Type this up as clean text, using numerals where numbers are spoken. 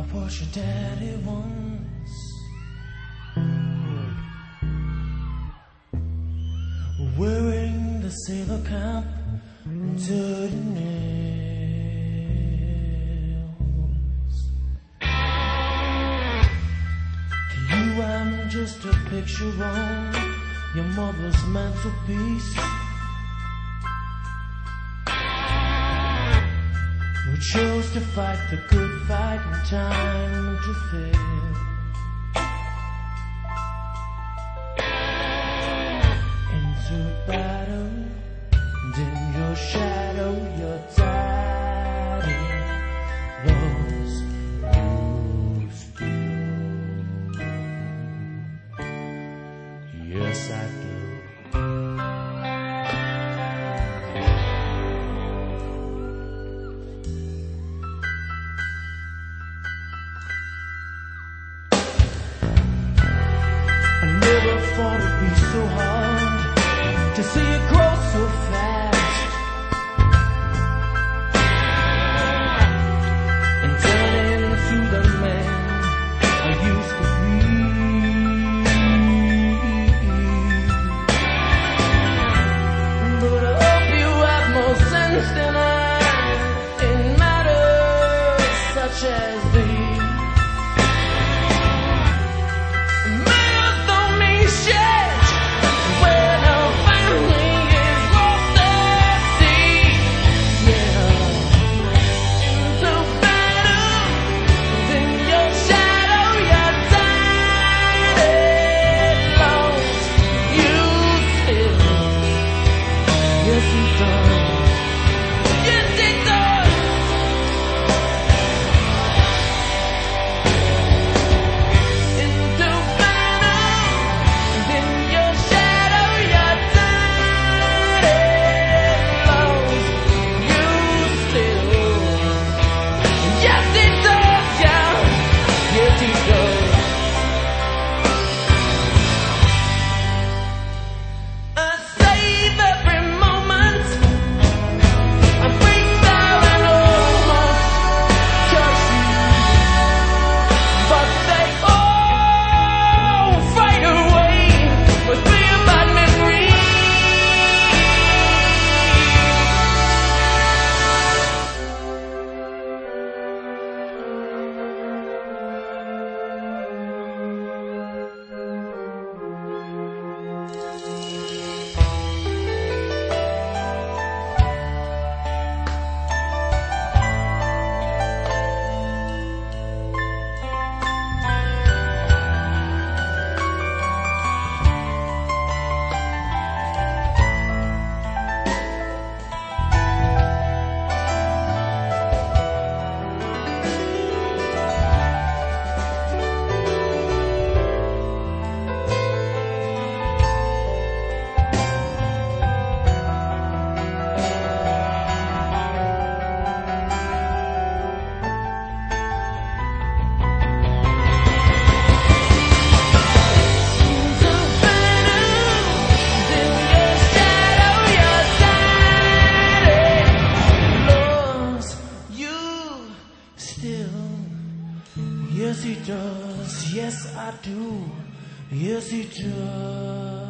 what your daddy wants. Wearing the sailor cap and dirty nails. To you I'm just a picture on your mother's mantelpiece. Who chose to fight the good fight in time to fail. Into battle, and in your shadow, your daddy loves you still. Yes, I do. Thought it'd be so hard to see it grow so fast and turn into the man I used to be. But I hope you have more sense than I in matters such as these. Yes, he does. Yes, I do. Yes, he does.